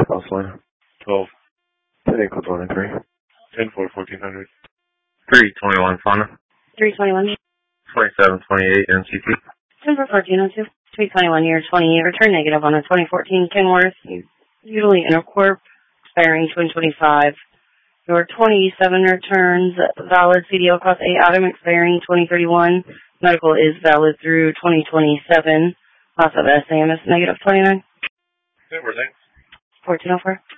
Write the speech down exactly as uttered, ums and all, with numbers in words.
Crossline. twelve. ten equal twenty-three. ten four fourteen hundred. three twenty-one Fauna. three twenty-one. twenty-seven twenty-eight N C T. ten for fourteen oh two. three twenty-one year twenty, return negative on a twenty fourteen Kenworth, usually Intercorp, expiring twenty twenty-five. Your twenty-seven returns, valid C D L Class A Atom, expiring twenty thirty-one. Medical is valid through twenty twenty-seven. Loss of S A M is negative twenty-nine. Okay, where's that? fourteen oh four.